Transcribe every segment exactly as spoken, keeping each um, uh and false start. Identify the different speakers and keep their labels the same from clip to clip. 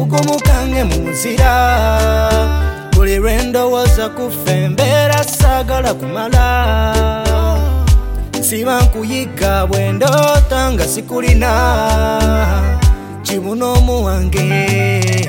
Speaker 1: kabugumu kange muzira buli rendo waza kufembera sagala kumala siba nkuyika bwendota nga sikulina kibuno muwange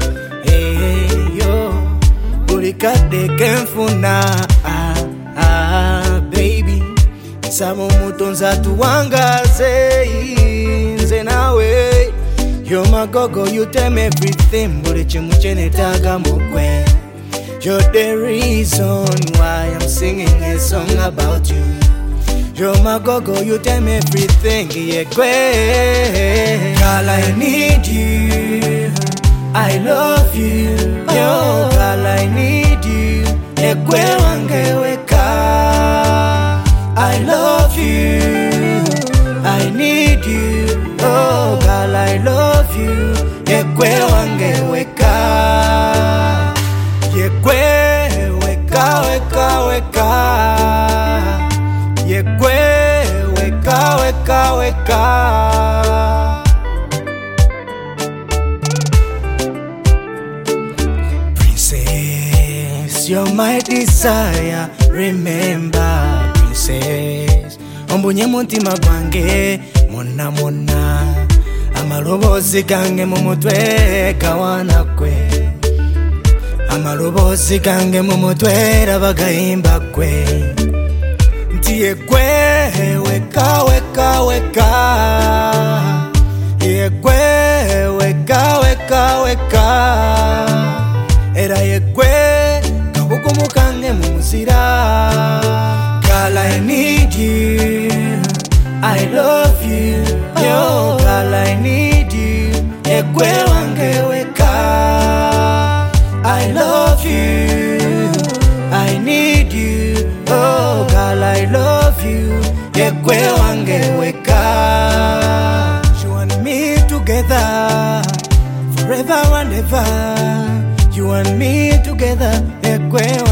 Speaker 1: yo buli kadde kenfuna ah, ah, baby nsaba omutonzi atuwangaze nze nawe. You're my go-go, you tell me everything buli kimu kye neetaaga mu ggwe. You're the reason why I'm singing a song about you. You're my go-go, you tell me everything, yeah, gwe. Girl, I need you, I love you. Yo, girl, I need you, yeah, gwe wange weka. I love you, I need you. Oh, girl, I love you, yeah, gwe wange weka. Yeah, gwe weka, weka, weka. Yeah, gwe weka, weka, weka. Princess, you're my desire. Remember, princess, ombunye muntima gwange mona mona. Amalobozi gange mu mutwe kawana kwe. Amalobozi gange mu mutwe rabagayimba kwe. Ntiye gwe weka weka weka. Ye gwe weka weka weka. Era ye gwe kabugumu kange mu muzira. Girl, I need you, I love you. Yo, girl, I need you, ye gwe wange weka. I love you, I need you. Oh, girl, I love you, ye gwe wange weka. You and me together, forever and ever. You and me together, ye gwe